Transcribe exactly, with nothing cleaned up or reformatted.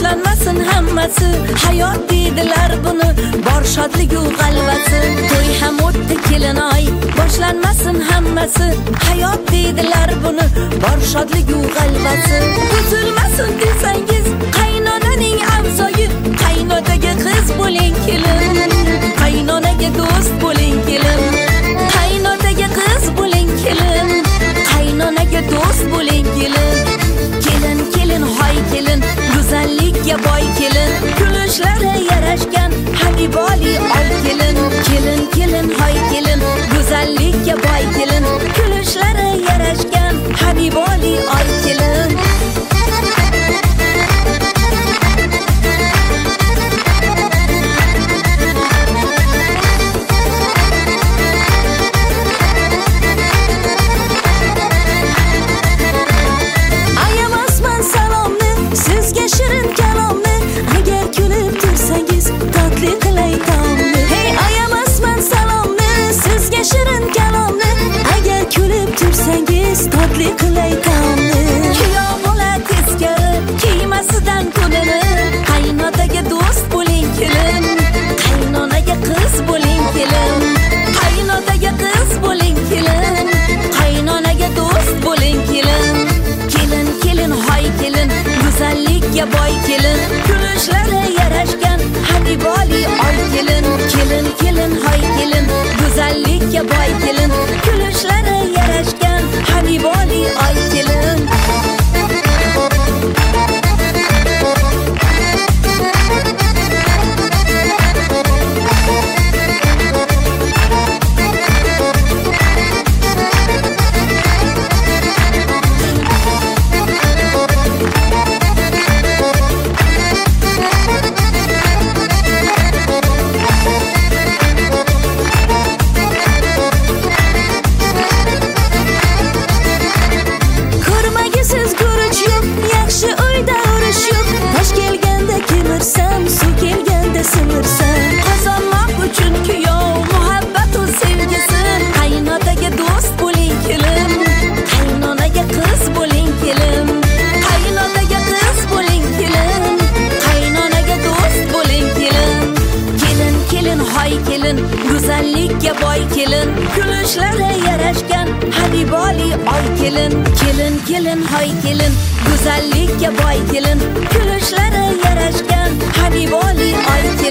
boshlanmasin hammasi, hayot deydilar buni, bor shodligu g'alvasi. To'y ham o'tdi kelin oy, boshlanmasin hammasi, hayot deydilar buni, bor shodligu g'alvasi. Buzilmasin desangiz qaynonaning avzoyi, qaynonaga qiz bo'ling kelin, qaynonaga do'st bo'ling kelin, qaynonaga qiz bo'ling kelin, qaynonaga do'st bo'ling kelin. Kelin kelin hoy kelin, go'zallikka boy kelin, kulishlari yarashgan habiboli oy kelin. Kelin kelin hoy kelin, go'zallikka boy kelin, kulishlari yarashgan habiboli oy kelin. Tatli qilay taomni, kuyov bola teskari kiymasidan kunini, qaynonaga do'st bo'ling kelin, qaynonaga qiz bo'ling kelin, qaynonaga qiz bo'ling kelin, qaynonaga do'st bo'ling kelin. Kelin kelin hoy kelin, go'zallikka boy kelin, kulishlari yarashgan habiboli oy kelin. Kelin kelin hoy kelin, go'zallikka boy kelin, kulishlari yarashgan habiboli oy kelin. Qozonmoq uchun kuyov muhabbat va sevgisi, qaynonaga do'st bo'ling kelin, qaynonaga qiz bo'ling kelin, qaynonaga qiz bo'ling kelin, qaynonaga do'st bo'ling kelin. Kelin kelin hoy kelin, go'zallikka boy kelin, kulishlari yarashgan habiboli oy kelin. Kelin kelin hoy kelin, go'zallikka boy kelin, kulishlari yarashgan habiboli oy kelin.